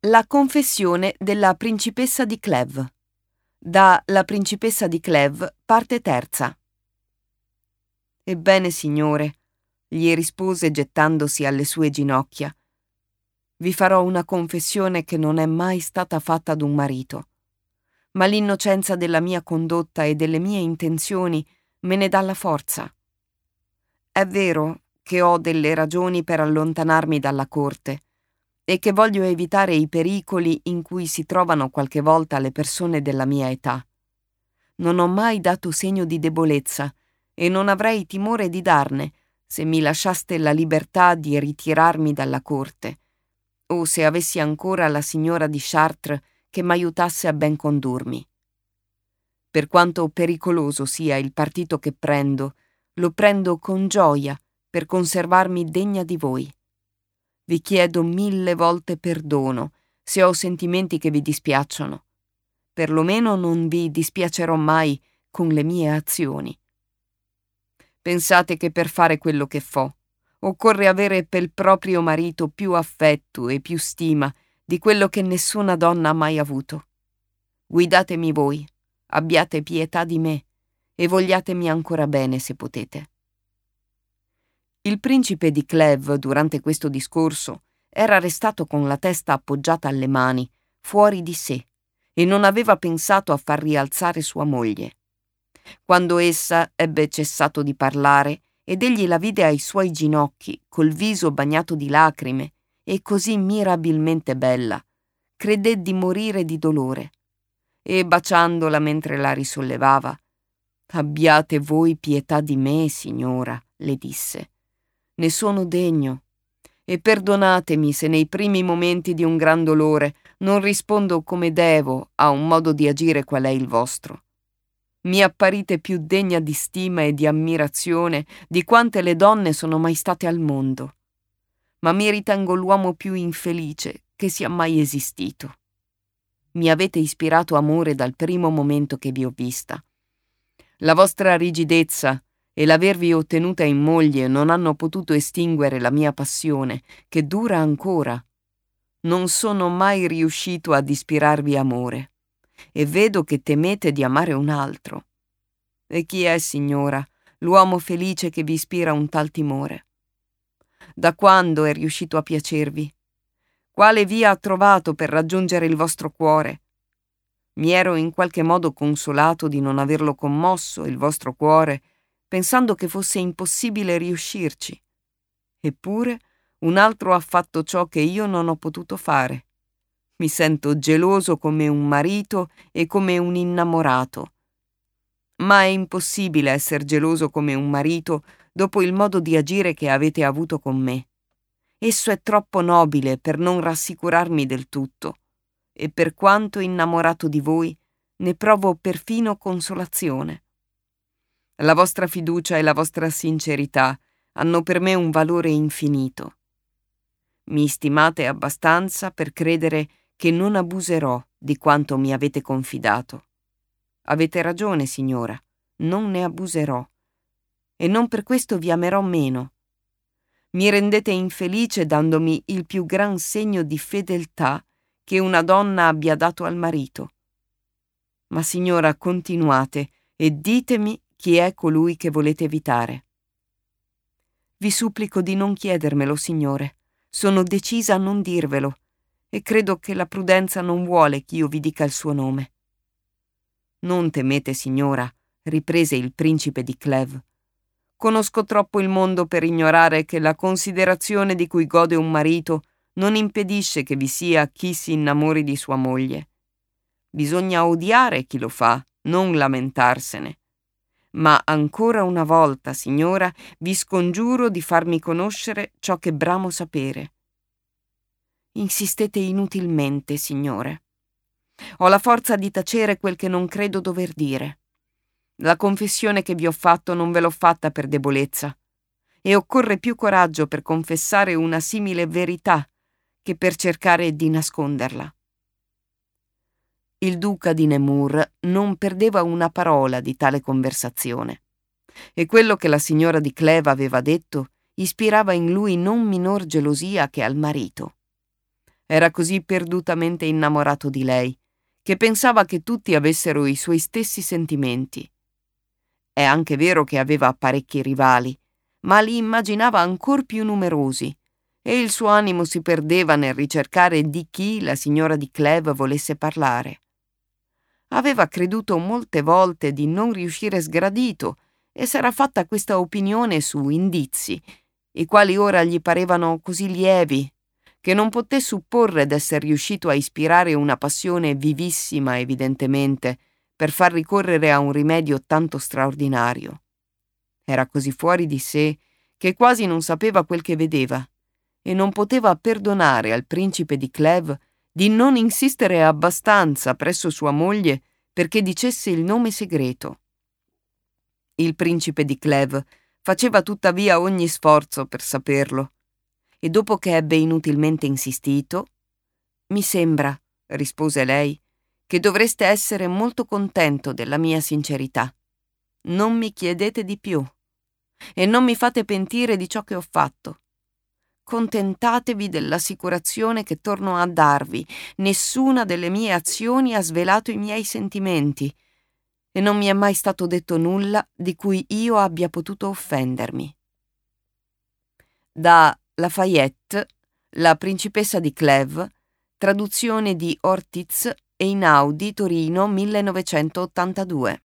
La confessione della principessa di Clèves. Da La principessa di Clèves, parte terza. Ebbene, signore, gli rispose gettandosi alle sue ginocchia, vi farò una confessione che non è mai stata fatta ad un marito, ma l'innocenza della mia condotta e delle mie intenzioni me ne dà la forza. È vero che ho delle ragioni per allontanarmi dalla corte e che voglio evitare i pericoli in cui si trovano qualche volta le persone della mia età. Non ho mai dato segno di debolezza e non avrei timore di darne se mi lasciaste la libertà di ritirarmi dalla corte o se avessi ancora la signora di Chartres che m'aiutasse a ben condurmi. Per quanto pericoloso sia il partito che prendo, lo prendo con gioia per conservarmi degna di voi. Vi chiedo 1000 volte perdono se ho sentimenti che vi dispiacciono. Perlomeno non vi dispiacerò mai con le mie azioni. Pensate che per fare quello che fo, occorre avere pel proprio marito più affetto e più stima di quello che nessuna donna ha mai avuto. Guidatemi voi, abbiate pietà di me e vogliatemi ancora bene se potete. Il principe di Clèves, durante questo discorso, era restato con la testa appoggiata alle mani, fuori di sé, e non aveva pensato a far rialzare sua moglie. Quando essa ebbe cessato di parlare ed egli la vide ai suoi ginocchi, col viso bagnato di lacrime e così mirabilmente bella, credé di morire di dolore e, baciandola mentre la risollevava, «Abbiate voi pietà di me, signora», le disse. «Ne sono degno e perdonatemi se nei primi momenti di un gran dolore non rispondo come devo a un modo di agire qual è il vostro. Mi apparite più degna di stima e di ammirazione di quante le donne sono mai state al mondo, ma mi ritengo l'uomo più infelice che sia mai esistito. Mi avete ispirato amore dal primo momento che vi ho vista. La vostra rigidezza e l'avervi ottenuta in moglie non hanno potuto estinguere la mia passione, che dura ancora. Non sono mai riuscito ad ispirarvi amore, e vedo che temete di amare un altro. E chi è, signora, l'uomo felice che vi ispira un tal timore? Da quando è riuscito a piacervi? Quale via ha trovato per raggiungere il vostro cuore? Mi ero in qualche modo consolato di non averlo commosso, il vostro cuore, pensando che fosse impossibile riuscirci. Eppure un altro ha fatto ciò che io non ho potuto fare. Mi sento geloso come un marito e come un innamorato. Ma è impossibile essere geloso come un marito dopo il modo di agire che avete avuto con me. Esso è troppo nobile per non rassicurarmi del tutto, e per quanto innamorato di voi, ne provo perfino consolazione. La vostra fiducia e la vostra sincerità hanno per me un valore infinito. Mi stimate abbastanza per credere che non abuserò di quanto mi avete confidato. Avete ragione, signora, non ne abuserò, e non per questo vi amerò meno. Mi rendete infelice dandomi il più gran segno di fedeltà che una donna abbia dato al marito. Ma, signora, continuate e ditemi chi è colui che volete evitare. Vi supplico di non chiedermelo, signore. Sono decisa a non dirvelo e credo che la prudenza non vuole che io vi dica il suo nome. Non temete, signora, riprese il principe di Clèves. Conosco troppo il mondo per ignorare che la considerazione di cui gode un marito non impedisce che vi sia chi si innamori di sua moglie. Bisogna odiare chi lo fa, non lamentarsene. Ma ancora una volta, signora, vi scongiuro di farmi conoscere ciò che bramo sapere. Insistete inutilmente, signore. Ho la forza di tacere quel che non credo dover dire. La confessione che vi ho fatto non ve l'ho fatta per debolezza, e occorre più coraggio per confessare una simile verità che per cercare di nasconderla. Il duca di Nemours non perdeva una parola di tale conversazione, e quello che la signora di Clèves aveva detto ispirava in lui non minor gelosia che al marito. Era così perdutamente innamorato di lei, che pensava che tutti avessero i suoi stessi sentimenti. È anche vero che aveva parecchi rivali, ma li immaginava ancor più numerosi, e il suo animo si perdeva nel ricercare di chi la signora di Clèves volesse parlare. Aveva creduto molte volte di non riuscire sgradito e s'era fatta questa opinione su indizi, i quali ora gli parevano così lievi che non poté supporre d'esser riuscito a ispirare una passione vivissima evidentemente per far ricorrere a un rimedio tanto straordinario. Era così fuori di sé che quasi non sapeva quel che vedeva e non poteva perdonare al principe di Clèves di non insistere abbastanza presso sua moglie perché dicesse il nome segreto. Il principe di Clèves faceva tuttavia ogni sforzo per saperlo, e dopo che ebbe inutilmente insistito: «Mi sembra», rispose lei, «che dovreste essere molto contento della mia sincerità. Non mi chiedete di più e non mi fate pentire di ciò che ho fatto. Contentatevi dell'assicurazione che torno a darvi. Nessuna delle mie azioni ha svelato i miei sentimenti e non mi è mai stato detto nulla di cui io abbia potuto offendermi». Da Lafayette, La principessa di Clèves, traduzione di Ortiz e Einaudi, Torino 1982.